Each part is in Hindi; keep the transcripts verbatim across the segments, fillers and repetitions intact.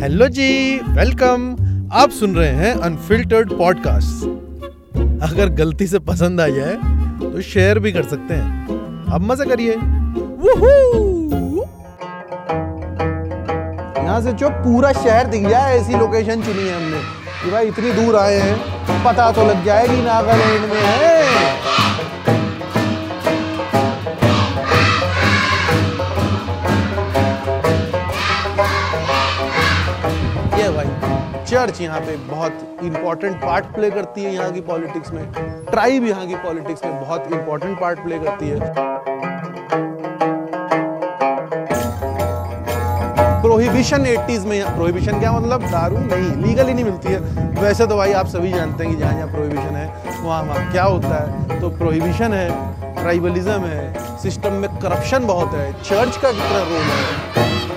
हेलो जी, वेलकम। आप सुन रहे हैं अनफिल्टर्ड पॉडकास्ट। अगर गलती से पसंद आ जाए तो शेयर भी कर सकते हैं। अब मजा करिए। यहाँ से जो पूरा शहर दिख जाए ऐसी लोकेशन चुनी है हमने कि भाई इतनी दूर आए हैं, पता तो लग जाएगी नागालैंड में है। ये भाई चर्च यहाँ पे बहुत इंपॉर्टेंट पार्ट प्ले करती है यहाँ की पॉलिटिक्स में। ट्राइब यहाँ की पॉलिटिक्स में बहुत इंपॉर्टेंट पार्ट प्ले करती है। प्रोहिबिशन एटीज़ में, प्रोहिबिशन क्या मतलब? दारू नहीं, लीगल ही नहीं मिलती है। वैसे तो भाई आप सभी जानते हैं कि जहाँ जहाँ प्रोहिबिशन है वहाँ वहाँ क्या होता है। तो प्रोहिबिशन है, ट्राइबलिज्म है, सिस्टम में करप्शन बहुत है, चर्च का कितना रोल है।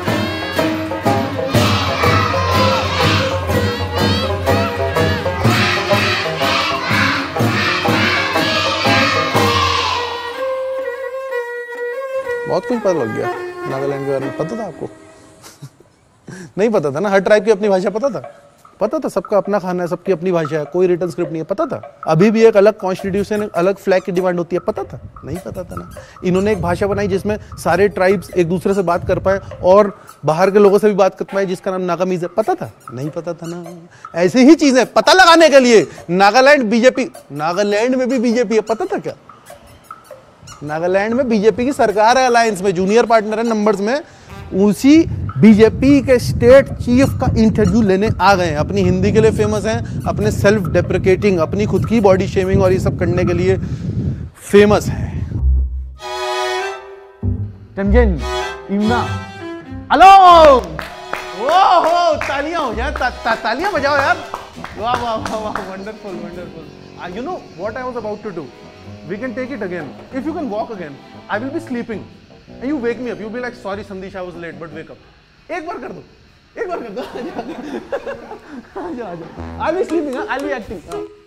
बहुत कुछ पता लग गया नागालैंड के बारे में। पता था आपको? नहीं पता था ना? हर ट्राइब की अपनी भाषा पता था? पता था सबका अपना खाना है, सबकी अपनी भाषा है, कोई रिटन स्क्रिप्ट नहीं है। पता था? अभी भी एक अलग कॉन्स्टिट्यूशन, एक अलग फ्लैग की डिमांड होती है। पता था? नहीं पता था ना। इन्होंने एक भाषा बनाई जिसमें सारे ट्राइब्स एक दूसरे से बात कर पाए और बाहर के लोगों से भी बात कर पाए, जिसका नाम नागामीज है। पता था? नहीं पता था ना। ऐसी ही चीजें पता लगाने के लिए नागालैंड बीजेपी, नागालैंड में भी बीजेपी है। पता था क्या? नागालैंड में बीजेपी की सरकार है, अलायंस में जूनियर पार्टनर है नंबर्स में। उसी बीजेपी के स्टेट चीफ का इंटरव्यू लेने आ गए हैं। अपनी हिंदी के लिए फेमस हैं, अपने सेल्फ डेप्रिकेटिंग, अपनी खुद की बॉडी शेमिंग और ये सब करने के लिए फेमस है। तमजन, इमना, हेलो, ओहो, तालियां हो जाए, ता, ता, तालियां बजाओ यार। वाह वाह वाह वाह, wonderful wonderful. You know what I was about to do? We can take it again. If you can walk again, I will be sleeping, and you wake me up. You'll be like, "Sorry, Sandesh, I was late, but wake up." एक बार कर दो, एक बार कर दो। आजा, आजा। I'll be sleeping, huh? I'll be acting.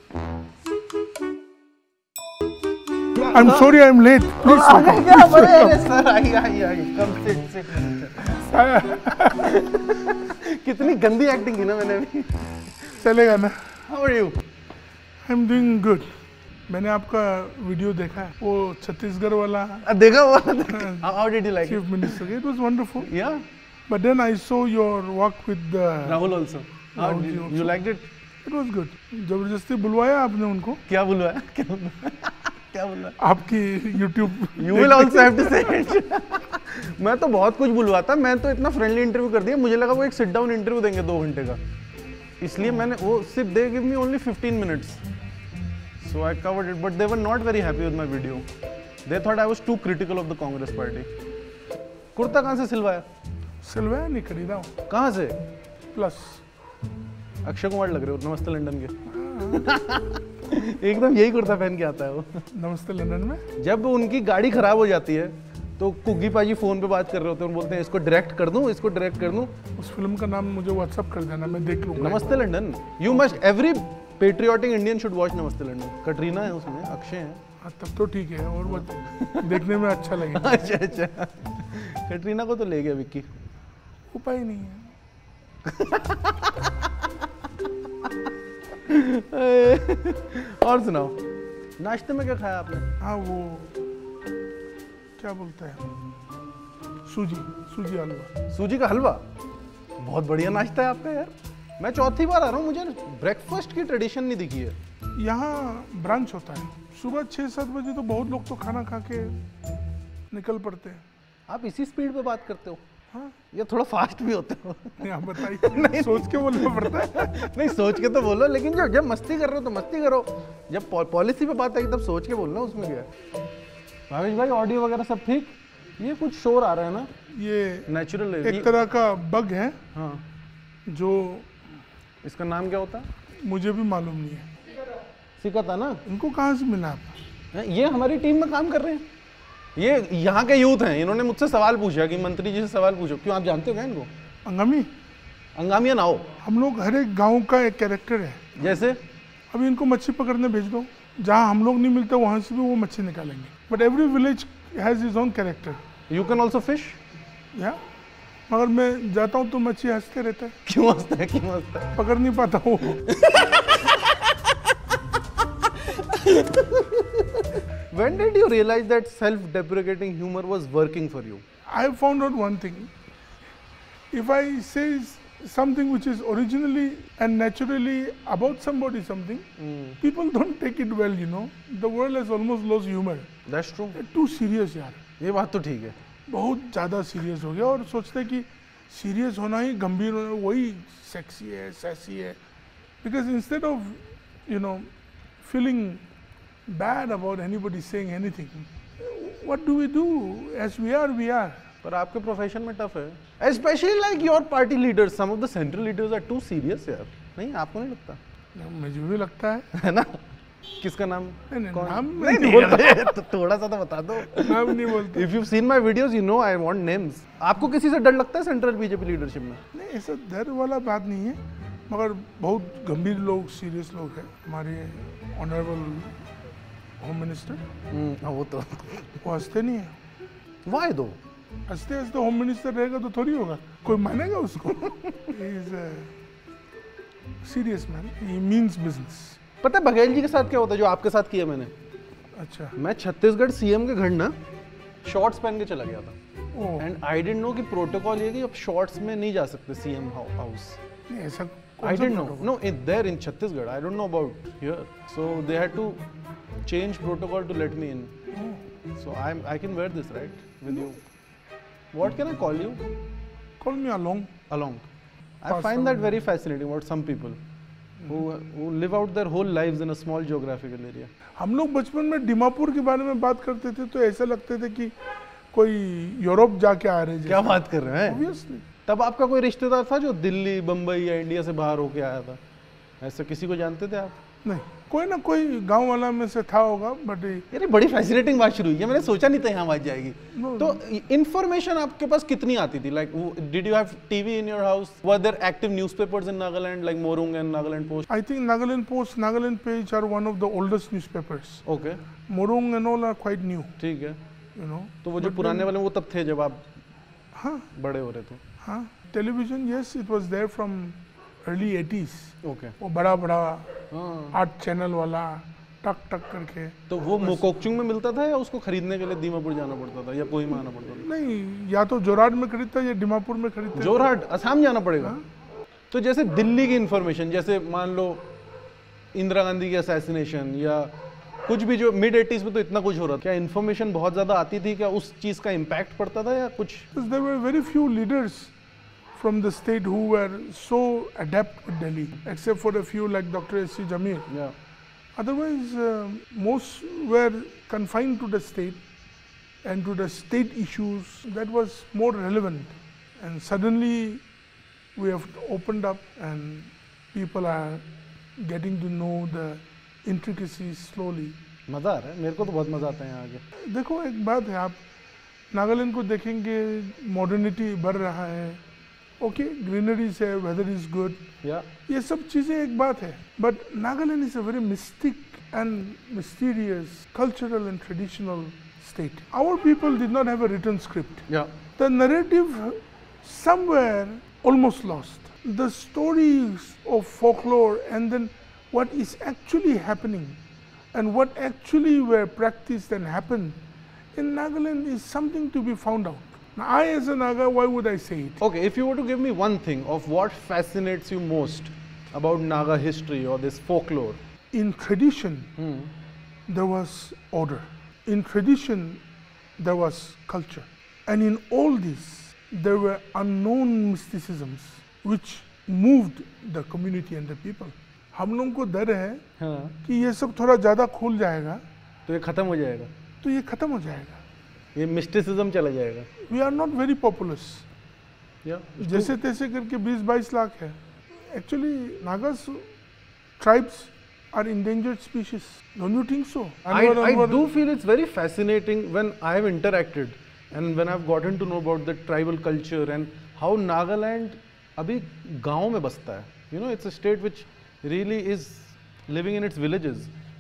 I'm sorry, I'm late. Please. आगे क्या बड़े हैं sir? I I I, come sit sit. कितनी गंदी एक्टिंग की ना मैंने अभी। चलेगा ना? How are you? I'm doing good. मैंने आपका वीडियो देखा है, वो छत्तीसगढ़ वाला। देखा वो? How did you like it? Chief Minister, it was wonderful. Yeah. But then I saw your work with uh, Rahul also. How did you, you liked it? It was good. जबरदस्ती बुलवाया आपने उनको? क्या बुलवाया? क्या बुलवाया? क्या बुलवाया? आपकी YouTube. You will also have to say it. मैं तो बहुत कुछ बुलवाता, मैं तो इतना फ्रेंडली इंटरव्यू कर दिया, मुझे लगा वो एक सिट डाउन इंटरव्यू देंगे दो घंटे का, इसलिए मैंने वो सिर्फ they give me only fifteen minutes. So I covered it, but they were not very happy with my video. They thought I was too critical of the Congress party. Kurta कहाँ से सिलवाया? सिलवाया नहीं, खरीदा हूँ. कहाँ से? प्लस. अक्षय कुमार लग रहे हो नमस्ते लंदन के. एकदम यही कुर्ता पहन के आता है वो नमस्ते लंदन में. जब उनकी गाड़ी खराब हो जाती है तो कुग्गी पाजी फोन पे बात कर रहे होते हैं और बोलते हैं इसको डायरेक्ट कर दूं, इसको डायरेक्ट कर दूं. उस फिल्म का नाम मुझे व्हाट्सएप कर देना, मैं देख लूंगा. Namaste London. You must, every patriotic Indian should watch Namaste London. Katrina है उसमें, अक्षय है. हाँ, तब तो ठीक है, और वो देखने में अच्छा लगेगा. अच्छा अच्छा. कटरीना को तो ले गया विक्की. उपाय नहीं है. और सुनाओ, नाश्ते में क्या खाया आपने? हाँ, वो क्या बोलते हैं, सूजी, सूजी हलवा. सूजी का हलवा? बहुत बढ़िया नाश्ता है आपका यार. मैं चौथी बार आ रहा हूँ, मुझे ब्रेकफास्ट की ट्रेडिशन नहीं दिखी है. यहाँ ब्रंच होता है सुबह छः सात बजे, तो बहुत लोग तो खाना खा के निकल पड़ते हैं. आप इसी स्पीड पे बात करते हो? हाँ, या थोड़ा फास्ट भी होते हो? नहीं, आप बताइए. नहीं, सोच के बोलना पड़ता है. नहीं, सोच के तो बोलो, लेकिन जब जब मस्ती कर रहे हो तो मस्ती करो. जब पॉलिसी पे बात आई तब सोच के बोलना, उसमें क्या है. भावेश भाई, ऑडियो वगैरह सब ठीक? ये कुछ शोर आ रहा है ना? ये नेचुरल है, एक तरह का बग है. हाँ. जो, इसका नाम क्या होता है? मुझे भी मालूम नहीं है. सीखा था ना. इनको कहाँ से मिला आप? ये हमारी टीम में काम कर रहे हैं. ये यहाँ के यूथ हैं. इन्होंने मुझसे सवाल पूछा कि मंत्री जी से सवाल पूछो. क्यों, आप जानते हो क्या इनको? अंगामी. अंगामिया ना हो. हम लोग हर एक गाँव का एक कैरेक्टर है. जैसे अभी इनको मच्छी पकड़ने भेज दो, जहाँ हम लोग नहीं मिलते वहाँ से भी वो मच्छी निकालेंगे. But every village has his own character. You can also fish. या मगर मैं जाता हूँ तो मच्छी हंसते रहता है। क्यों हंसता है, क्यों हंसता है? पकड़ नहीं पाता हूँ। When did you realize that self-deprecating humor was working for you? I have found out one thing. If I say something which is originally and naturally about somebody something, Mm. people don't take it well, you know. The world has almost lost humor. That's true. Too serious यार, ये बात तो ठीक है। बहुत ज़्यादा सीरियस हो गया और सोचते कि सीरियस होना ही गंभीर होना वही सेक्सी है, सैसी है। Because instead of, you know, feeling bad about anybody saying anything, what do we do? As we are, we are. पर आपके प्रोफेशन में टफ है। Especially like your party leaders, some of the central leaders are too serious यार। नहीं, आपको नहीं लगता? मुझे भी लगता है। है ना? किसका नाम? नहीं नहीं, कौन? नाम नहीं, नहीं नहीं बोलते, तो थोड़ा सा तो बता दो। नाम नहीं बोलते। If you've seen my videos, you know I want names. आपको किसी से डर लगता है सेंट्रल बीजेपी लीडरशिप में? नहीं, ऐसा डर वाला बात नहीं है, मगर बहुत गंभीर लोग, सीरियस लोग हैं। हमारे ऑनरेबल होम मिनिस्टर, हम्म, हाँ वो तो। वो हंसते नहीं है। Why though? हंसते हंसते होम मिनिस्टर रहेगा तो थोड़ी होगा, कोई मानेगा उसको। Is serious man, he means business. पता है बघेल जी के साथ क्या होता है जो आपके साथ किया मैंने? अच्छा। मैं छत्तीसगढ़ सीएम के घर ना शॉर्ट्स पहन के चला गया था। Oh, and I didn't know कि प्रोटोकॉल ये कि अब शॉर्ट्स में नहीं जा सकते सीएम हाउस। नहीं ऐसा I didn't know. No, it, there in Chhattisgarh. I don't know about here. So they had to change protocol to let me in. So I'm I can wear this right with you. What can I call you? Call me along. Along. I Pass find that along. very fascinating about some people who who live out their whole lives in a small geographical area. हम लोग बचपन में दिमापुर के बारे में बात करते थे तो ऐसा लगते थे कि कोई यूरोप जाके आ रहे हैं। क्या बात कर रहे हैं? ऑब्वियसली। तब आपका कोई रिश्तेदार था जो दिल्ली, बम्बई या इंडिया से बाहर होके आया था? ऐसे किसी को जानते थे आप? नहीं, कोई ना कोई गांव वाला में से था होगा, बट यार ये बड़ी फैसिनेटिंग बात शुरू हुई है, मैंने सोचा नहीं था यहाँ बात जाएगी। No, तो इन्फॉर्मेशन आपके पास कितनी आती थी? Like did you have TV in your house? Were there active newspapers in Nagaland like Morung and Nagaland Post? I think Nagaland Post, Nagaland Page are one of the oldest newspapers. Okay, Morung and all are quite new, ठीक है। you know. तो वो जो But पुराने then- वाले वो तब थे जब आप हाँ बड़े हो रहे थे। हाँ, television, yes, it was there from early eighties. Okay, वो बड़ा बड़ा हाँ। आठ चैनल वाला टक टक करके। तो वो मोकोकचुंग में मिलता था या उसको खरीदने के लिए दीमापुर जाना पड़ता था या कोहिमा आना पड़ता था? नहीं, या तो जोरहाट में खरीदता या दिमापुर में खरीदता। जोरहाट, असम जाना पड़ेगा। तो जैसे दिल्ली की इंफॉर्मेशन, जैसे मान लो इंदिरा गांधी की असैसिनेशन या कुछ भी जो मिड एटीज में तो इतना कुछ हो रहा था, क्या इन्फॉर्मेशन बहुत ज्यादा आती थी? क्या उस चीज का इम्पैक्ट पड़ता था या कुछ? There were very few leaders from the state who were so adept with Delhi, except for a few like Doctor S C Jamir. या Otherwise, uh, most were confined to the state and to the state issues that was more relevant. And suddenly, we have opened up and people are getting to know the intricacies slowly. मजा आ रहा है, मेरे को तो बहुत मजा आता है यहाँ आके। देखो एक बात है, आप नागालैंड को देखेंगे, मॉडर्निटी बढ़ रहा है, ओके, ग्रीनरी है, वेदर इज गुड, या ये सब चीजें एक बात है, but Nagaland is a very mystic and mysterious cultural and traditional state. Our people did not have a written script. या The narrative somewhere almost lost. The stories of folklore and then what is actually happening and what actually were practiced and happened in Nagaland is something to be found out. Now, I as a Naga, why would I say it? Okay, if you were to give me one thing of what fascinates you most about Naga history or this folklore. In tradition, Hmm. there was order. In tradition, there was culture. And in all this, there were unknown mysticisms which moved the community and the people. हम लोगों को डर है हाँ, कि ये सब थोड़ा ज़्यादा खुल जाएगा तो ये खत्म हो जाएगा, तो ये खत्म हो जाएगा. ये मिस्टिसिज्म चला जाएगा। We are not very populous. या जैसे तैसे करके बीस बाईस लाख है. Actually Nagas tribes are endangered species. Don't you think so? I, Anwar, I Anwar- do feel it's very fascinating when I have interacted and when I've gotten to know about the tribal culture and how Nagaland अभी गाँव में बसता है. You know, it's a state which really is living in its villages.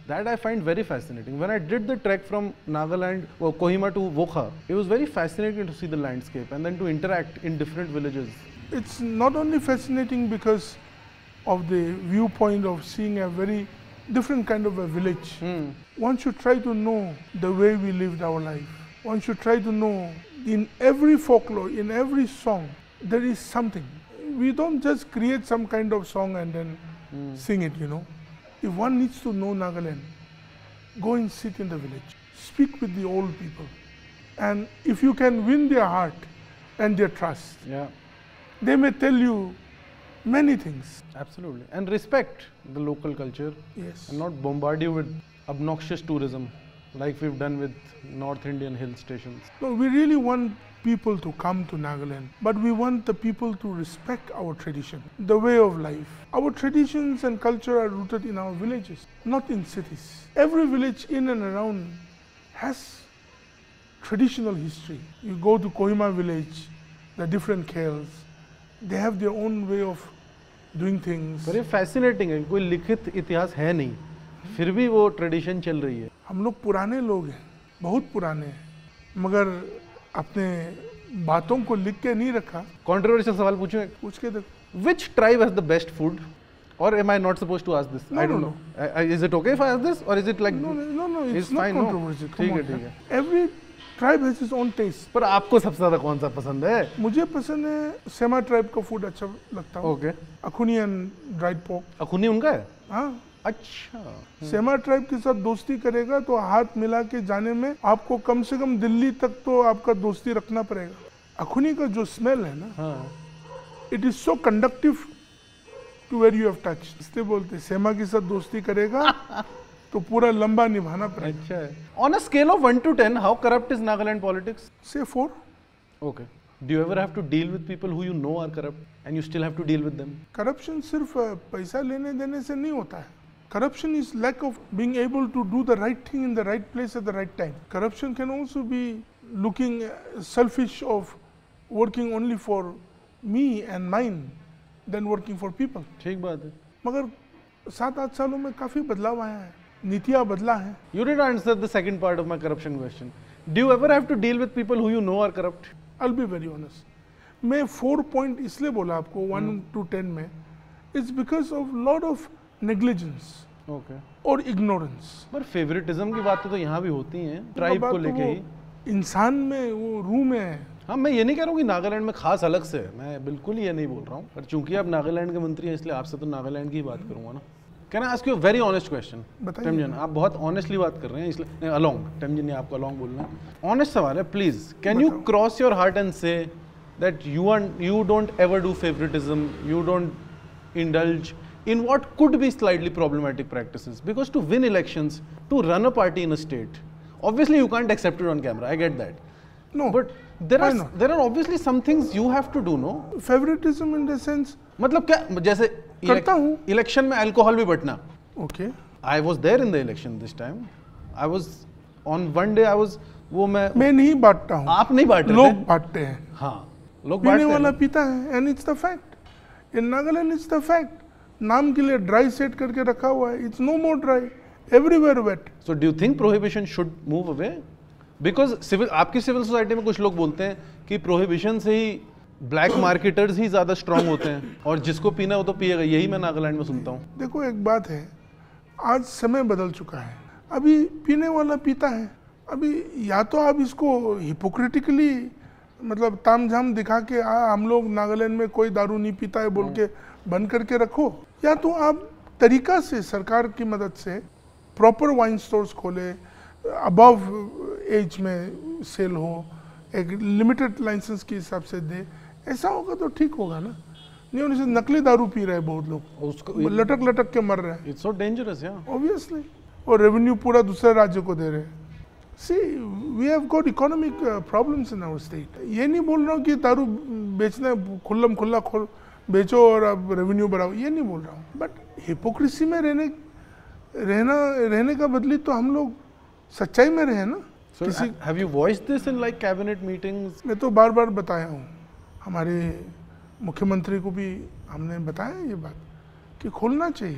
That I find very fascinating. When I did the trek from Nagaland, or Kohima to Wokha, it was very fascinating to see the landscape and then to interact in different villages. It's not only fascinating because of the viewpoint of seeing a very different kind of a village. Hmm. One should try to know the way we lived our life. One should try to know in every folklore, in every song, there is something. We don't just create some kind of song and then Hmm. sing it, you know. If one needs to know Nagaland, go and sit in the village, speak with the old people. And if you can win their heart and their trust, Yeah, they may tell you many things. absolutely. And respect the local culture Yes. and not bombard you with obnoxious tourism like we've done with North Indian hill stations. No, we really want people to come to Nagaland, but we want the people to respect our tradition, the way of life. Our traditions and culture are rooted in our villages, not in cities. Every village in and around has traditional history. You go to Kohima village, the different khels, they have their own way of doing things. पर ये fascinating है, कोई लिखित इतिहास है नहीं, फिर भी वो ट्रेडिशन चल रही है. हम लोग पुराने लोग हैं, बहुत पुराने हैं, मगर अपने बातों को लिख के नहीं रखा. Controversial सवाल पूछूं एक? पूछ के देखो. Which tribe has the best food? Or am I not supposed to ask this? No, I don't no, know. I, I, is it okay if I ask this, or is it like? No, no, no, no, it's, It's not fine, no? controversial. Come ठीक है, on, ठीक yeah. है. Every tribe has its own taste. पर आपको सबसे ज्यादा कौन सा पसंद है? मुझे पसंद है सेमा ट्राइब का फूड अच्छा लगता है. Okay. Akhuni and dried pork. Akhuni उनका है? हाँ. अच्छा. सेमा ट्राइब के साथ दोस्ती करेगा तो हाथ मिला के जाने में आपको कम से कम दिल्ली तक तो आपका दोस्ती रखना पड़ेगा. अखुनी का जो स्मेल है ना, हाँ. It is so conductive to where you have touch. इसलिए बोलते हैं, सेमा के साथ दोस्ती करेगा तो पूरा लंबा निभाना पड़ेगा. अच्छा है. On a scale of one to ten, how corrupt is Nagaland politics? Say four. Okay. Do you ever have to deal with people who you know are corrupt and you still have to deal with them? Corruption सिर्फ अ, पैसा लेने देने से नहीं होता है. Corruption is lack of being able to do the right thing in the right place at the right time. Corruption can also be looking uh, selfish of working only for me and mine than working for people. ठीक बात है. मगर सात आठ सालों में काफ़ी बदलाव आया है, नीतियाँ बदला है. You didn't answer the second part of my corruption question. Do you ever have to deal with people who you know are corrupt? I'll be very honest. मैं फोर पॉइंट इसलिए बोला आपको वन टू टेन में, it's because of lot of negligence Okay. और इग्नोरेंस. पर फेवरेटिज्म की बातें तो यहाँ भी होती हैं ट्राइब को लेके ही. इंसान में वो रूह में है. हाँ, मैं ये नहीं कह रहा हूँ कि नागालैंड में खास अलग से है, मैं बिल्कुल ही ये नहीं बोल रहा हूँ, पर चूंकि आप नागालैंड के मंत्री हैं इसलिए आपसे तो नागालैंड की ही बात करूंगा ना. Can I ask you a very honest question? बताइए. टेमजन, आप बहुत ऑनेस्टली बात कर रहे हैं इसलिए अलोंग. टेमजन ने आपको अलोंग बोलना है. ऑनेस्ट सवाल है, प्लीज कैन यू बताओ. Cross your heart and say that you are you don't ever do favouritism, you don't indulge in what could be slightly problematic practices, because to win elections, to run a party in a state, obviously you can't accept it on camera, I get that, No, but there why are not? there are obviously some things you have to do, no? Favouritism in the sense मतलब क्या, जैसे करता हूँ. इलेक्शन में अल्कोहल भी बटना. Okay. I was there in the election this time. I was on one day I was वो मैं मैं नहीं बांटता हूँ, आप नहीं बांट रहे लोग थे? बांटते हैं. हाँ, लोग पीने बांटते वाला हैं. पीता है and it's the fact. In Nagaland it's the fact. नाम के लिए ड्राई सेट करके रखा हुआ है. It's no more dry, everywhere wet. So do you think prohibition should move away? Because civil आपकी सिविल सोसाइटी में कुछ लोग बोलते हैं कि प्रोहिबिशन से ही ब्लैक मार्केटर्स ही ज्यादा स्ट्रांग होते हैं और जिसको पीना हो तो पिएगा. यही मैं नागालैंड में सुनता हूँ. देखो एक बात है, आज समय बदल चुका है. अभी पीने वाला पीता है. अभी या तो आप इसको हिपोक्रिटिकली मतलब तामझाम दिखा के आ, हम लोग नागालैंड में कोई दारू नहीं पीता है बोल के बंद करके रखो, या तो आप तरीका से सरकार की मदद से प्रॉपर वाइन स्टोर्स खोले, अबव एज में सेल हो, एक लिमिटेड लाइसेंस के हिसाब से दे. ऐसा होगा तो ठीक होगा ना. नहीं होने से नकली दारू पी रहे हैं बहुत लोग, उसको लटक लटक के मर रहे हैं. It's so dangerous. Yeah obviously. और रेवेन्यू पूरा दूसरे राज्य को दे रहे हैं. See we have got economic problems in our state. ये नहीं बोल रहा हूँ कि दारू बेचना खुल्लम खुल्ला खोल बेचो और अब रेवेन्यू बढ़ाओ, ये नहीं बोल रहा हूँ. बट हिपोक्रेसी में रहने रहना रहने का बदली तो हम लोग सच्चाई में रहे ना. So किसी have you voiced this in like cabinet meetings? मैं तो बार बार बताया हूँ, हमारे मुख्यमंत्री को भी हमने बताया ये बात कि खोलना चाहिए.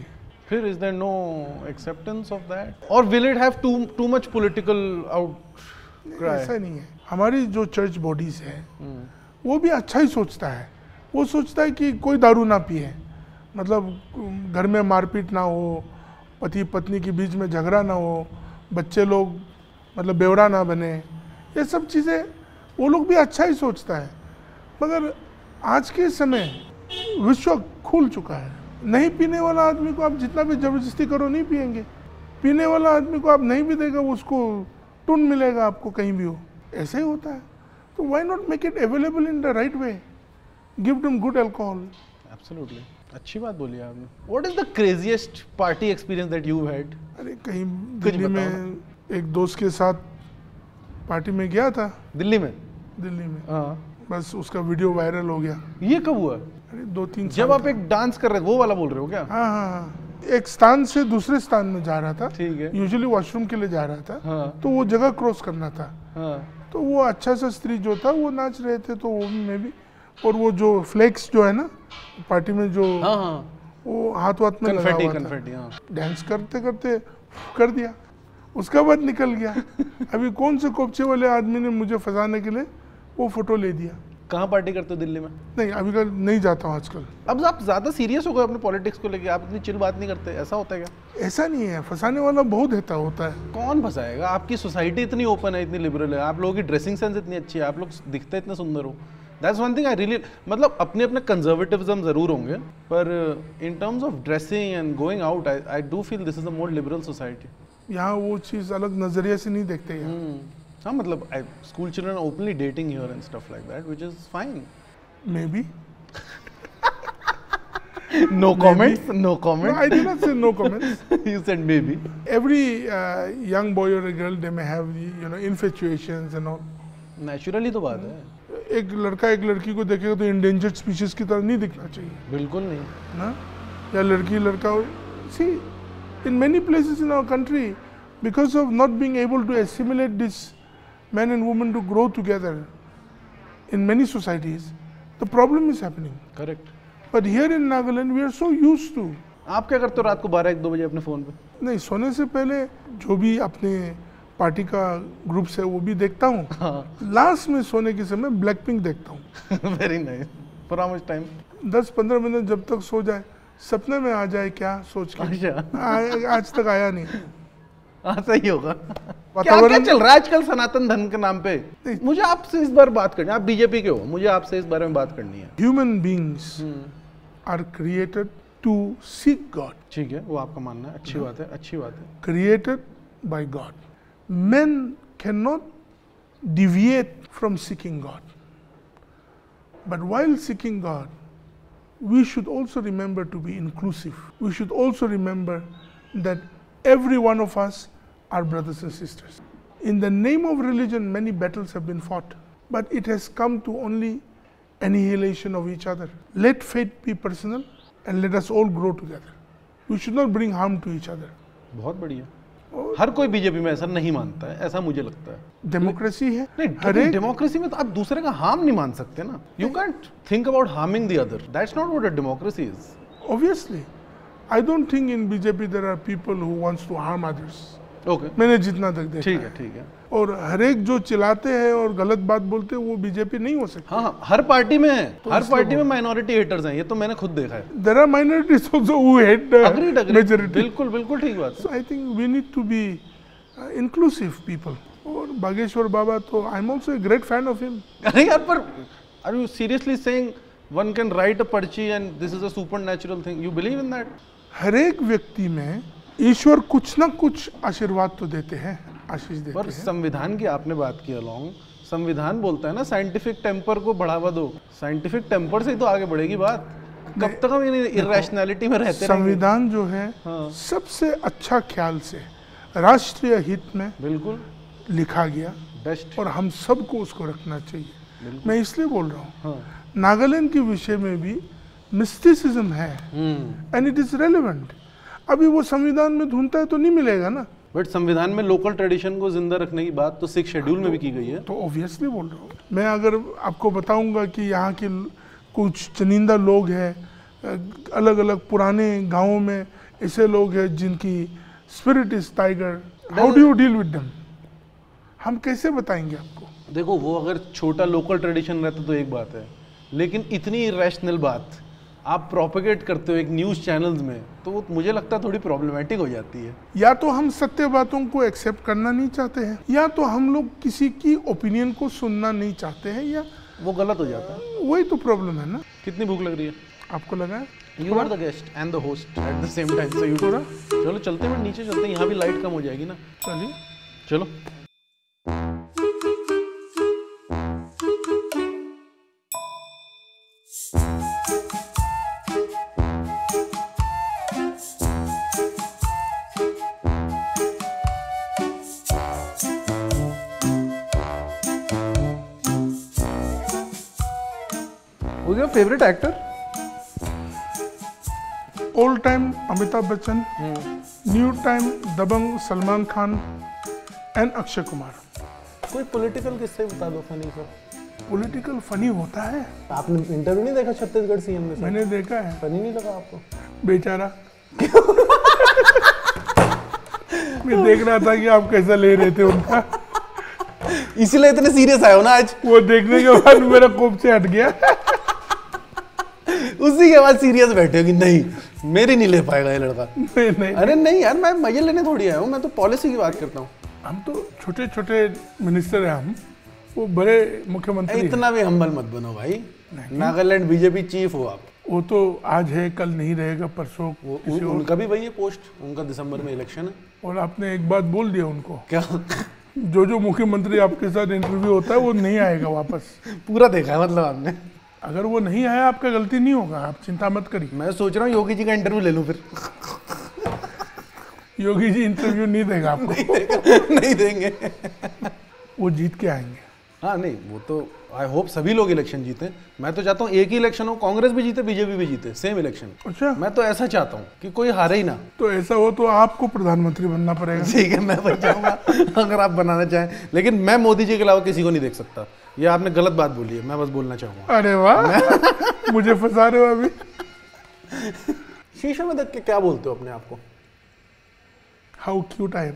फिर is there no acceptance of that, और will it have to too much political outcry? ऐसा नहीं है, हमारी जो चर्च बॉडीज है वो भी अच्छा ही सोचता है। वो सोचता है कि कोई दारू ना पिए, मतलब घर में मारपीट ना हो, पति पत्नी के बीच में झगड़ा ना हो, बच्चे लोग मतलब बेवड़ा ना बने, ये सब चीज़ें वो लोग भी अच्छा ही सोचता है। मगर आज के समय विश्व खुल चुका है, नहीं पीने वाला आदमी को आप जितना भी ज़बरदस्ती करो नहीं पिएंगे, पीने वाला आदमी को आप नहीं भी देगा उसको टून मिलेगा आपको कहीं भी हो, ऐसे ही होता है। तो why not make it available in the right way, give them good alcohol. Absolutely, अच्छी बात बोली आपने। What is the craziest party experience that you had? अरे कहीं दिल्ली में एक दोस्त के साथ पार्टी में गया था। दिल्ली में? दिल्ली में, हाँ। बस उसका वीडियो वायरल हो गया। ये कब हुआ? अरे दो तीन जब आप एक डांस कर रहे थे, वो वाला बोल रहे हो क्या? हाँ हाँ हाँ, एक स्थान से दूसरे स्थान में जा रहा था, ठीक है, यूजुअली वॉशरूम के लिए जा रहा था। हाँ। तो वो जगह क्रॉस करना था। हाँ। तो वो अच्छा सा स्त्री जो था वो नाच रहे थे, तो वो मैं भी, और वो जो फ्लेक्स जो है ना पार्टी में जो, हाँ हाँ, वो हाथ वाथ में लगा कन्फेटी हुआ था, कन्फेटी, हाँ। डांस करते करते कर दिया, उसका बाद निकल गया। अभी कौन से कोपचे वाले आदमी ने मुझे फंसाने के लिए वो फोटो ले दिया। कहाँ पार्टी करते हो दिल्ली में? नहीं, अभी कल नहीं जाता हूँ आजकल। अब आप ज्यादा सीरियस हो गए अपने पॉलिटिक्स को लेके, आप इतनी चिल बात नहीं करते, ऐसा होता है क्या? ऐसा नहीं है, फंसाने वाला बहुत रहता होता है। कौन फंसाएगा? आपकी सोसाइटी इतनी ओपन है, इतनी लिबरल है, आप लोगों की ड्रेसिंग सेंस इतनी अच्छी है, आप लोग दिखते इतने सुंदर हो। That's one thing I really, मतलब अपने अपने कंजर्वेटिव्म जरूर होंगे, पर in terms of dressing and going out, I I do feel this is a more liberal society. यहाँ वो चीज़ अलग नजरिए से नहीं देखते हैं। हाँ, मतलब school children openly dating here and stuff like that, which is fine. Maybe no comments, no comments. No, I did not say no comments. You said maybe. Every uh, young boy or a girl, they may have, you know, infatuations and all. Naturally तो बात है। एक लड़का एक लड़की को देखेगा तो endangered species की तरह नहीं दिखना चाहिए, बिल्कुल नहीं ना? या लड़की लड़का, see, in many places in our country, because of not being able to assimilate this men and women to grow together, in many societies, the problem is happening. Correct. But here in Nagaland, we are so used to. आप क्या करते हो रात को बारह एक दो बजे अपने फोन पे? नहीं, सोने से पहले जो भी अपने पार्टी का ग्रुप्स है वो भी देखता हूँ। हाँ। लास्ट में सोने के समय ब्लैक पिंक देखता हूँ। Very nice. For how much time? दस पंद्रह मिनट, जब तक सो जाए, सपने में आ जाए क्या सोच के। अच्छा। आ, आज तक आया नहीं। हाँ, सही होगा। क्या क्या वातावरण चल रहा है आजकल सनातन धर्म के नाम पे? मुझे आपसे इस बार बात करनी है, आप बीजेपी के हो, मुझे आपसे इस बारे में बात करनी है। Human beings are created to seek God. ठीक है, वो आपका मानना है, अच्छी बात है, अच्छी बात है। Created by God, men cannot deviate from seeking God. But while seeking God, we should also remember to be inclusive. We should also remember that every one of us are brothers and sisters. In the name of religion, many battles have been fought, but it has come to only annihilation of each other. Let faith be personal and let us all grow together. We should not bring harm to each other. बहुत बढ़िया। हर कोई बीजेपी में ऐसा नहीं मानता है, ऐसा मुझे लगता है। डेमोक्रेसी है, नहीं, डेमोक्रेसी में तो आप दूसरे का हार्म नहीं मान सकते ना। You can't think about harming the other, that's not what a democracy is. Obviously, I don't think in B J P there are people who wants to harm others. Okay, मैंने जितना तक देखा ठीक है, ठीक है। और हर एक जो चिल्लाते हैं और गलत बात बोलते हैं वो बीजेपी नहीं हो सकती। हाँ, हर पार्टी में है, तो हर इसलिए पार्टी में बोल- माइनॉरिटी हेटर्स हैं, ये तो मैंने खुद देखा है। There are minorities also who hate the agreed agreed, majority. बिल्कुल बिल्कुल ठीक बात है। So I think we need to be uh, inclusive people. और बागेश्वर बाबा तो I am also a great fan of him. अरे यार, पर are you seriously saying one can write a पर्ची and this is a supernatural thing? You believe in that? हर एक व्यक्ति में ईश्वर कुछ ना कुछ आशीर्वाद तो देते हैं, आशीष देते पर हैं। संविधान की आपने बात की अलोंग, संविधान बोलता है ना साइंटिफिक टेम्पर को बढ़ावा दो। साइंटिफिक टेम्पर से ही तो आगे बढ़ेगी बात। कब तक हम इरेशनैलिटी में रहते रहेंगे? संविधान जो है हाँ। सबसे अच्छा ख्याल से राष्ट्रीय हित में बिल्कुल लिखा गया बेस्ट। और हम सबको उसको रखना चाहिए। मैं इसलिए बोल रहा हूँ, हाँ। नागालैंड के विषय में भी मिस्टिसिज्म है एंड इट इज रेलेवेंट। अभी वो संविधान में ढूंढता है तो नहीं मिलेगा ना। बट संविधान में लोकल ट्रेडिशन को जिंदा रखने की बात तो सिक्स शेड्यूल में भी की गई है। तो ऑब्वियसली बोल रहा हूँ मैं। अगर आपको बताऊंगा कि यहाँ के कुछ चुनिंदा लोग हैं अलग अलग पुराने गांवों में ऐसे लोग हैं जिनकी spirit is tiger, how do you deal with them? हम कैसे बताएंगे आपको? देखो, वो अगर छोटा लोकल ट्रेडिशन रहता तो एक बात है, लेकिन इतनी इरेशनल बात आप प्रोपेगेट करते हो एक न्यूज़ चैनल्स में, तो वो मुझे लगता है थोड़ी प्रॉब्लमेटिक हो जाती है। या तो हम सत्य बातों को एक्सेप्ट करना नहीं चाहते हैं, या तो हम लोग किसी की ओपिनियन को सुनना नहीं चाहते हैं, या वो गलत हो जाता है। वही तो प्रॉब्लम है ना। कितनी भूख लग रही है? आपको लगा है? You are the guest and the host at the same time, so you चलो चलते हैं, नीचे चलते हैं, यहाँ भी लाइट कम हो जाएगी ना। चलिए चलो। Who's your favorite actor? Old time Amitabh Bachchan, new time Dabangg Salman Khan and Akshay Kumar. कोई पॉलिटिकल किस्से बता दो फनी सा। पॉलिटिकल फनी होता है? आपने इंटरव्यू नहीं देखा छत्तीसगढ़ सीएम में? मैंने देखा है। फनी नहीं लगा आपको? बेचारा मैं देख रहा था कि आप कैसा ले रहे थे उनका, इसलिए इतने सीरियस आए हो ना आज। वो देखने के बाद मेरा कोप से हट गया। उसी के बाद सीरियस बैठे हो कि नहीं मेरी नहीं ले पाएगा ये लड़का। नहीं नहीं, अरे नहीं यार, मैं मजे लेने थोड़ी आया हूँ, मैं तो पॉलिसी की बात करता हूँ। हम तो छोटे छोटे मिनिस्टर हैं, हम वो बड़े मुख्यमंत्री हैं। इतना भी हम्बल मत बनो भाई, नागालैंड बीजेपी चीफ हो आप। वो तो आज है कल नहीं रहेगा, परसों वो किसी और। उनका भी वही है पोस्ट, उनका दिसंबर में इलेक्शन है। और आपने एक बात बोल दिया उनको, क्या? जो जो मुख्यमंत्री आपके साथ इंटरव्यू होता है वो नहीं आएगा वापस। पूरा देखा है मतलब आपने? अगर वो नहीं आया आपका गलती नहीं होगा, आप चिंता मत करिए। मैं सोच रहा हूँ योगी जी का इंटरव्यू ले लूँ फिर। योगी जी इंटरव्यू नहीं देगा आपको। नहीं देगा, नहीं देंगे। वो जीत के आएंगे। हाँ नहीं, वो तो आई होप सभी लोग इलेक्शन जीते। मैं तो चाहता हूँ एक ही इलेक्शन हो, कांग्रेस भी जीते बीजेपी भी जीते, सेम इलेक्शन। अच्छा, मैं तो ऐसा चाहता हूँ कि कोई हारे ही ना। तो ऐसा हो तो आपको प्रधानमंत्री बनना पड़ेगा। ठीक है, मैं बन जाऊंगा अगर आप बनाना चाहें, लेकिन मैं मोदी जी के अलावा किसी को नहीं देख सकता। ये आपने गलत बात बोली है, मैं बस बोलना चाहूंगा। अरे वाह, मुझे फंसा रहे हो अभी। शीशे में देख के क्या बोलते हो अपने आप को? How cute I am.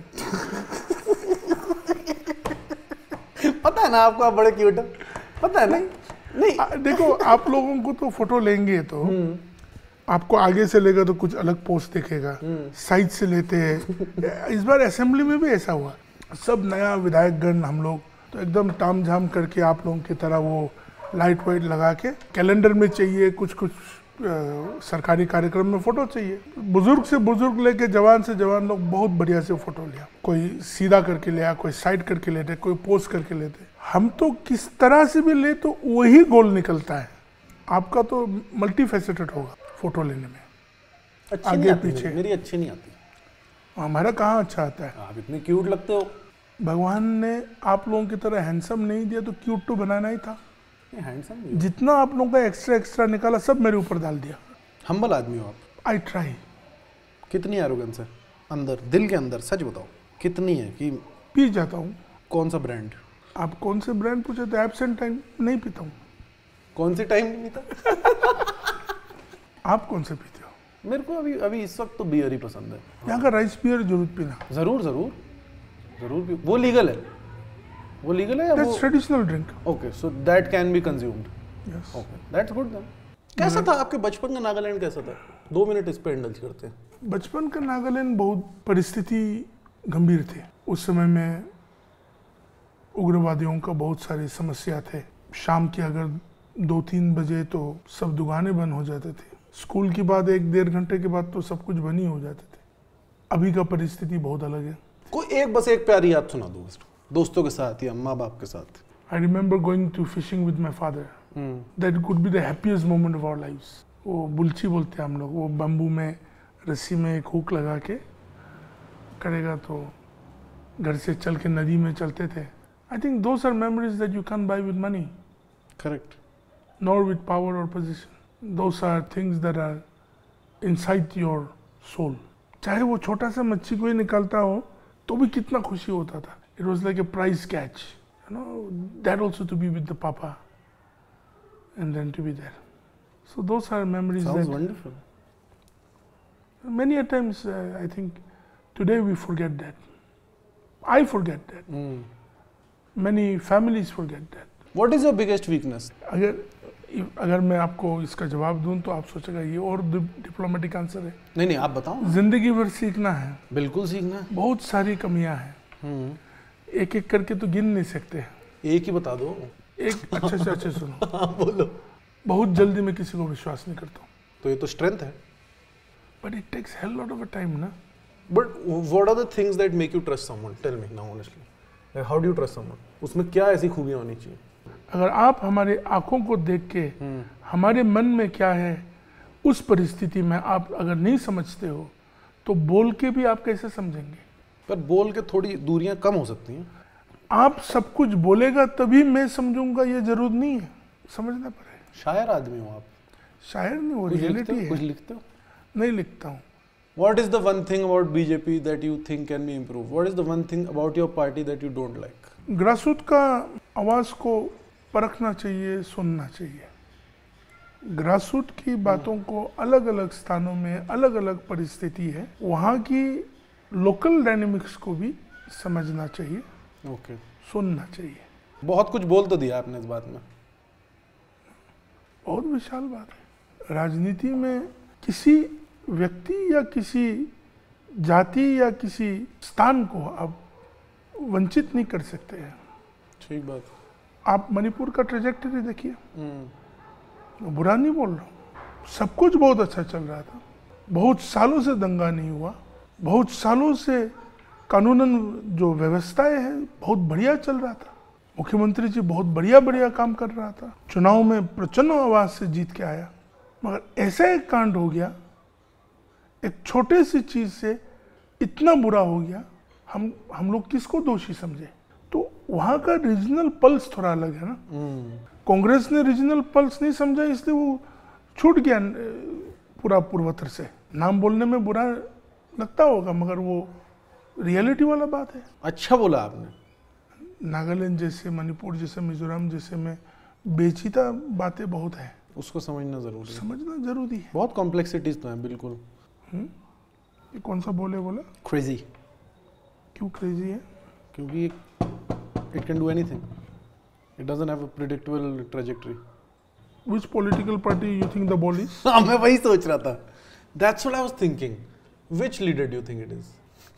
पता है ना आपको, आप बड़े क्यूट हैं, पता है ना? नहीं आ, देखो, आप लोगों को तो फोटो लेंगे तो आपको आगे से लेगा तो कुछ अलग पोस्ट दिखेगा, साइड से लेते हैं। इस बार असेंबली में भी ऐसा हुआ, सब नया विधायकगण हम लोग तो एकदम ताम झाम करके आप लोगों की तरह वो लाइट वाइट लगा के कैलेंडर में चाहिए, कुछ कुछ आ, सरकारी कार्यक्रम में फोटो चाहिए। बुजुर्ग से बुजुर्ग लेके जवान से जवान लोग बहुत बढ़िया से फोटो लिया। कोई सीधा करके लिया, कोई साइड करके लेते, कोई पोज करके लेते। हम तो किस तरह से भी ले तो वही गोल निकलता है। आपका तो मल्टी फेसेटेड होगा फोटो लेने में, अच्छी आगे नहीं आती पीछे। मेरी, मेरी अच्छी नहीं आती। हमारा कहाँ अच्छा आता है? आप इतने क्यूट लगते हो। भगवान ने आप लोगों की तरह हैंडसम नहीं दिया तो क्यूट तो बनाना ही था। हैंडसम जितना आप लोगों का एक्स्ट्रा एक्स्ट्रा निकाला सब मेरे ऊपर डाल दिया। हम्बल आदमी हो आप। I try. कितनी एरोगेंस है अंदर, दिल के अंदर, सच बताओ कितनी है? कि पी जाता हूँ। कौन सा ब्रांड? आप कौन से ब्रांड पूछे थे? एब्सेंट टाइम नहीं पीता हूँ। कौन सी टाइम नहीं पीता? आप कौन से पीते हो? मेरे को अभी अभी इस वक्त तो बियर ही पसंद है। यहाँ का राइस बियर जरूर पीना। जरूर जरूर जरूर भी। वो लीगल है? वो लीगल है या दैट्स वो? Traditional drink. Okay, so that can be consumed. Yes. Okay, that's good then. कैसा था आपके बचपन का नागालैंड? कैसा था? दो मिनट इस पे इंडल्ज करते हैं। बचपन का नागालैंड बहुत परिस्थिति गंभीर थी। उस समय में उग्रवादियों का बहुत सारी समस्या थे। शाम की अगर दो तीन बजे तो सब दुकानें बंद हो जाते थे। स्कूल के बाद एक डेढ़ घंटे के बाद तो सब कुछ बंद ही हो जाते थे। अभी का परिस्थिति बहुत अलग है। कोई एक बस एक प्यारी याद सुना दो, दोस्तों के साथ या माँ बाप के साथ। I remember going to fishing with my father. That could be the happiest moment of our lives. वो बुल्ची बोलते हैं हम लोग। वो बम्बू में रस्सी में एक हुक लगा के करेगा तो घर से चल के नदी में चलते थे। I think those are memories that you can't buy with money, correct. nor with power or position. Those are things that are inside your soul. चाहे वो छोटा सा मच्छी कोई निकालता हो तो भी कितना खुशी होता था। It was like a prize catch. You know, that also to be with the papa and then to be there. So those are memories Sounds that wonderful. Many a times, uh, I think, today we forget that. I forget that. Hmm. Many families forget that. What is your biggest weakness? अगर अगर मैं आपको इसका जवाब दूं तो आप सोचेगा ये और डिप्लोमेटिक आंसर है। नहीं नहीं, आप बताओ। जिंदगी भर सीखना है। बिल्कुल सीखना है। बहुत सारी कमियां हैं। हम्म। एक एक करके तो गिन नहीं सकते। एक ही बता दो। एक अच्छे से अच्छे सुनो। हाँ बोलो। बहुत जल्दी मैं किसी को विश्वास नहीं करता हूँ। तो ये तो स्ट्रेंथ है। But it takes hell lot of a time, ना? But what are the things that make you trust someone? Tell me now honestly. Like how do you trust someone? उसमें क्या ऐसी खूबियाँ होनी चाहिए? अगर आप हमारे आंखों को देख के हमारे मन में क्या है उस परिस्थिति में आप अगर नहीं समझते हो तो बोल के भी आप कैसे समझेंगे? पर बोल के थोड़ी दूरियां कम हो सकती हैं। आप सब कुछ बोलेगा तभी मैं समझूंगा ये जरूर नहीं है, समझना पड़ेगा। शायर आदमी हो आप। शायर नहीं, वो कुछ लिखते रियलिटी हो? है। कुछ लिखते हो? नहीं लिखता हूँ। What is the one thing about B J P that you think can be improved? What is the one thing about your party that you don't like? Grassroot का आवाज को परखना चाहिए, सुनना चाहिए। ग्रासरूट की बातों को अलग अलग स्थानों में अलग अलग परिस्थिति है, वहाँ की लोकल डायनेमिक्स को भी समझना चाहिए। Okay okay. सुनना चाहिए। बहुत कुछ बोल तो दिया आपने इस बात में। बहुत विशाल बात है। राजनीति में किसी व्यक्ति या किसी जाति या किसी स्थान को आप वंचित नहीं कर सकते हैं। ठीक बात। आप मणिपुर का ट्रेजेक्टरी देखिए, बुरा नहीं बोल रहा हूँ, सब कुछ बहुत अच्छा चल रहा था, बहुत सालों से दंगा नहीं हुआ, बहुत सालों से कानूनन जो व्यवस्थाएं हैं बहुत बढ़िया चल रहा था, मुख्यमंत्री जी बहुत बढ़िया बढ़िया काम कर रहा था, चुनाव में प्रचंड आवाज से जीत के आया। मगर ऐसा एक कांड हो गया, एक छोटे सी चीज से इतना बुरा हो गया, हम हम लोग किसको दोषी समझे? तो वहाँ का रीजनल पल्स थोड़ा अलग है ना। कांग्रेस ने रीजनल पल्स नहीं समझा, इसलिए वो छूट गया पूरा पूर्वोत्तर से। नाम बोलने में बुरा लगता होगा मगर वो रियलिटी वाला बात है। अच्छा बोला आपने। नागालैंड जैसे, मणिपुर जैसे, मिजोरम जैसे में बेचीता बातें बहुत है, उसको समझना जरूरी है। समझना जरूरी है। बहुत कॉम्प्लेक्सिटीज तो है। बिल्कुल। हम्म? ये कौन सा बोले बोला? क्रेजी। क्यों क्रेजी है? क्योंकि it can do anything. It doesn't have a predictable trajectory. Which political party you think the ball is? हाँ मैं वही सोच रहा था. That's what I was thinking. Which leader do you think it is?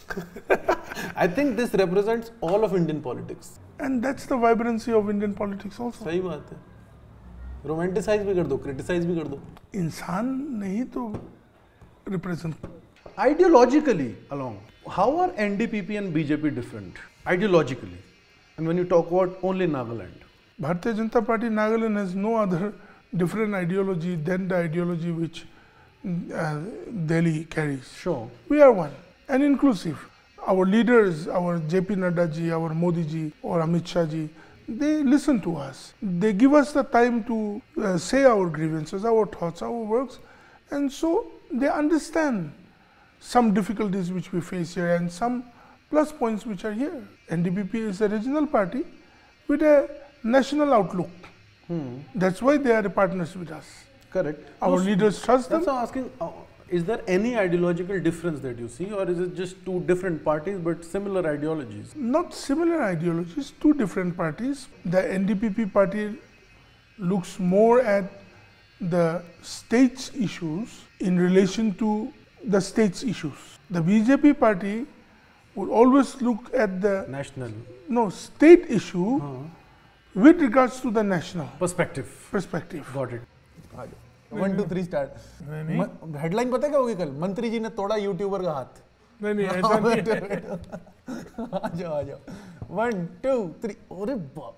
I think this represents all of Indian politics. And that's the vibrancy of Indian politics also. सही बात है. Romanticize भी कर दो, criticize भी कर दो. इंसान नहीं तो represent. Ideologically along, how are N D P P and B J P different? Ideologically. And when you talk about only Nagaland. Bharatiya Janata Party Nagaland has no other different ideology than the ideology which uh, Delhi carries. Sure. We are one and inclusive. Our leaders, our J P Nadda ji, our Modi ji or Amit Shah ji, they listen to us. They give us the time to uh, say our grievances, our thoughts, our works, and so they understand some difficulties which we face here and some plus points which are here. N D P P is a regional party with a national outlook. Hmm. That's why they are partners with us. Correct. Our so, leaders trust that's them. That's why I'm asking, uh, is there any ideological difference that you see, or is it just two different parties but similar ideologies? Not similar ideologies, two different parties. The N D P P party looks more at the state's issues in relation to the state's issues. The B J P party would always look at the national, no, state issue uh-huh. with regards to the national perspective. Perspective. Got it. One two three start. Headline पता क्या होगी कल? मंत्री जी ने तोड़ा यूट्यूबर का हाथ। नहीं नहीं ऐसा नहीं है। आ जाओ आ जाओ। One two three. अरे बाप।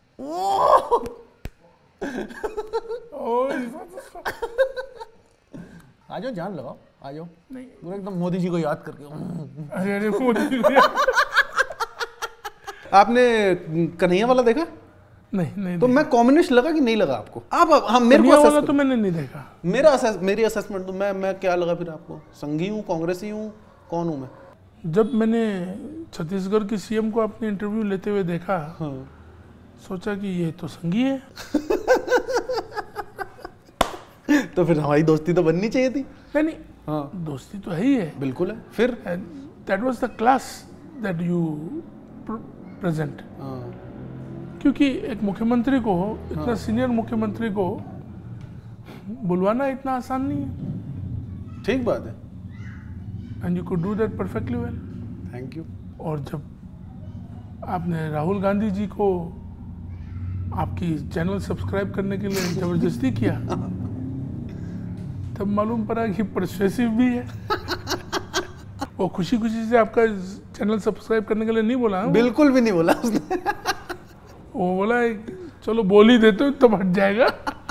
आ जाओ, जान लगाओ, आ जाओ। नहीं पूरा एकदम मोदी जी को याद करके। अरे अरे मोदी जी। आपने कन्हैया वाला देखा? नहीं नहीं तो मैं कम्युनिस्ट लगा कि नहीं लगा आपको? आप हाँ मेरे को वाला तो मैंने नहीं देखा। मेरा असेस, मेरी असेसमेंट तो मैं मैं क्या लगा फिर आपको? संघी हूँ, कांग्रेसी हूँ, कौन हूँ मैं? जब मैंने छत्तीसगढ़ की सीएम को अपने इंटरव्यू लेते हुए देखा, हाँ। सोचा कि ये तो संघी है। तो फिर हमारी दोस्ती तो बननी चाहिए थी। नहीं नहीं हाँ दोस्ती तो है ही है। बिल्कुल है। फिर And that was the class that you present. हाँ क्योंकि एक मुख्यमंत्री को, इतना सीनियर मुख्यमंत्री को बुलवाना इतना आसान नहीं है। ठीक बात है। And you could do that perfectly well. Thank you. और जब आपने राहुल गांधी जी को आपकी चैनल सब्सक्राइब करने के लिए जबरदस्ती किया, तब मालूम पड़ा कि परसुएसिव भी है। वो खुशी खुशी से आपका चैनल सब्सक्राइब करने के लिए नहीं बोला। बिल्कुल भी नहीं बोला उसने। वो बोला चलो बोल ही देते हो तब हट जाएगा।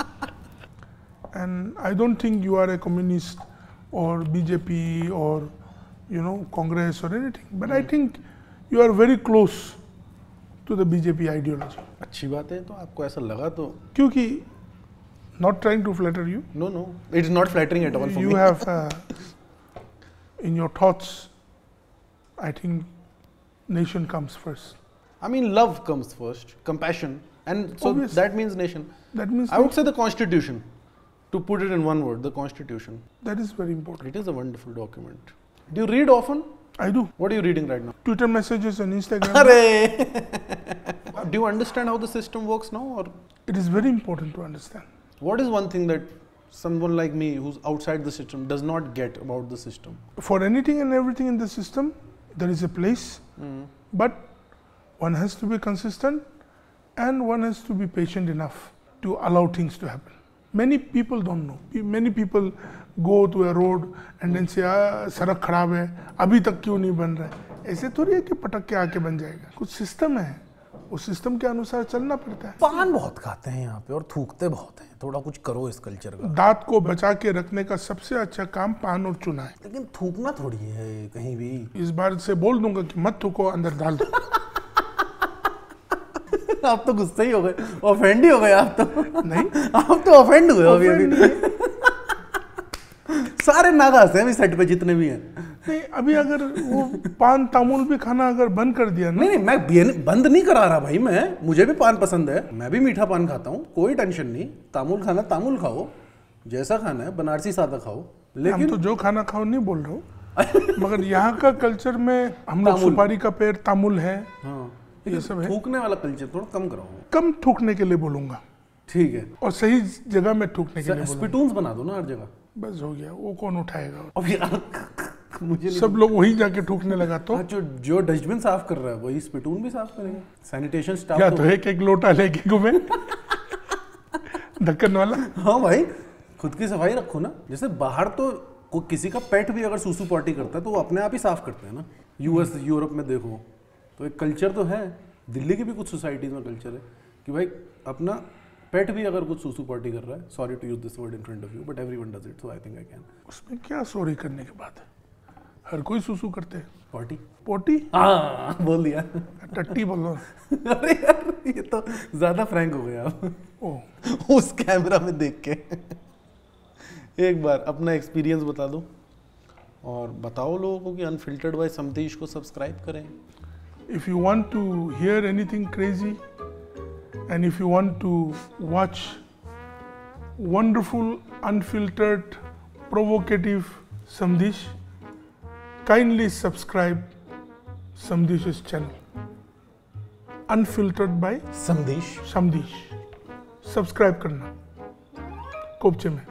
And I don't think you are a communist और बीजेपी और यू नो कांग्रेस और anything, but I think you are very close to the BJP ideology. अच्छी बात है, तो आपको ऐसा लगा तो। क्योंकि not trying to flatter you, no no, it is not flattering at all for me. you have uh, in your thoughts, I think nation comes first. I mean, love comes first, compassion, and so Obviously. that means nation. That means I would say the Constitution, to put it in one word, the Constitution. that is very important. It is a wonderful document. Do you read often? I do. What are you reading right now? Twitter messages and Instagram. Arey! Do you understand how the system works now, or It is very important to understand. what is one thing that someone like me who's outside the system does not get about the system? For anything and everything in the system, there is a place, Mm. but one has to be consistent and one has to be patient enough to allow things to happen. Many people don't know. Pe- Many people go to a road and then say, ah, सड़क खराब है, अभी तक क्यों नहीं बन रहा है? ऐसे थोड़ी है कि पटक के आके बन जाएगा। कुछ सिस्टम है, उस सिस्टम के अनुसार चलना पड़ता है। पान बहुत खाते हैं यहाँ पे और थूकते बहुत हैं, थोड़ा कुछ करो इस कल्चर का। दांत को बचा के रखने का सबसे अच्छा काम पान और चूना है। लेकिन थूकना थोड़ी है कहीं भी। इस बार से बोल दूंगा कि मत थूको, अंदर डाल दो। आप तो गुस्से ही हो गए, ऑफेंड ही हो गए आप तो। नहीं, आप तो ऑफेंड हुए अभी अभी। सारे नागा हंसे हैं अभी सेट पे जितने भी हैं। नहीं, अभी अगर वो पान तामुल भी खाना अगर बंद कर दिया ना, नहीं नहीं, मैं बेन- बंद नहीं करा रहा भाई, मैं मुझे भी पान पसंद है, मैं भी मीठा पान खाता हूँ, कोई टेंशन नहीं। तामुल खाना तामुल खाओ, जैसा खाना है बनारसी सादा खाओ, हम लेकिन तो जो खाना खाओ नहीं बोल रहा हूँ, मगर यहाँ का कल्चर में हम लोग तामुल। सुपारी का पेड़ तामुल है, हाँ ये सब है। थूकने वाला कल्चर थोड़ा कम कराओ। कम थूकने के लिए बोलूंगा ठीक है, और सही जगह में थूकने के लिए बोलूंगा। स्पिटून्स बना दो ना हर जगह। बस हो गया, वो कौन उठाएगा? अब यार मुझे नहीं- सब लोग वही जाके थूकने लगा तो हाँ, जो जो डस्टबिन साफ कर रहा है वही स्पिटून भी साफ करेंगे। सैनिटेशन स्टाफ या तो एक एक लोटा लेके घूमे ढक्कन वाला। हाँ भाई, खुद की सफाई रखो ना। जैसे बाहर तो कोई किसी का पेट भी अगर सूसू पॉटी करता है तो वो अपने आप ही साफ करते हैं ना। यूएस यूरोप में देखो तो एक कल्चर तो है, दिल्ली की भी कुछ सोसाइटीज में कल्चर है कि भाई अपना पेट भी अगर कुछ सूसू पॉटी कर रहा है, sorry to use this word in front of you but everyone does it, so I think I can. उसमें क्या सॉरी करने की बात है? हर कोई सुसु करते हैं। पॉटी, पोटी, हाँ बोल दिया। टट्टी बोलो। अरे यार ये तो ज्यादा फ्रैंक हो गया आप ओ, उस कैमरा में देख के। एक बार अपना एक्सपीरियंस बता दो और बताओ लोगों को कि अनफिल्टर्ड बाय समतीश को सब्सक्राइब करें। if you want to hear anything crazy and if you want to watch wonderful, unfiltered, provocative Samdish, kindly subscribe Samdish's channel. Unfiltered by Samdish. Samdish. Subscribe करना कोपचे में।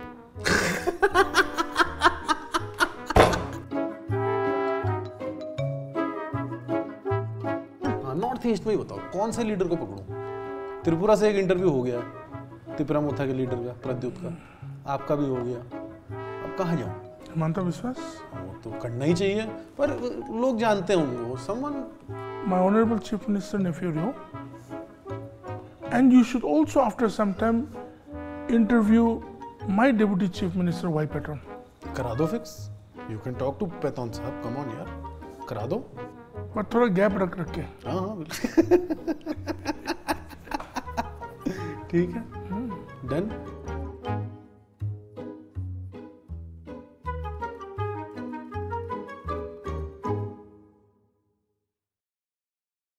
हाँ, नॉर्थ ईस्ट में ही बताओ कौन से लीडर को पकड़ूं? त्रिपुरा से एक इंटरव्यू हो गया, तिपरा मोथा के लीडर का, प्रद्युत का, आपका भी हो गया, अब कहाँ जाऊं? हिमंता विश्वास, वो तो करना ही चाहिए, पर लोग जानते होंगे वो someone. my honorable chief minister Nefirio, and you should also after some time interview my deputy chief minister Y Patron. करा दो fix, you can talk to पैथॉन साहब, कम ऑन यार, करा दो। पर थोड़ा गैप रख रख के। हाँ हाँ बिल्कुल। ठीक है, डन।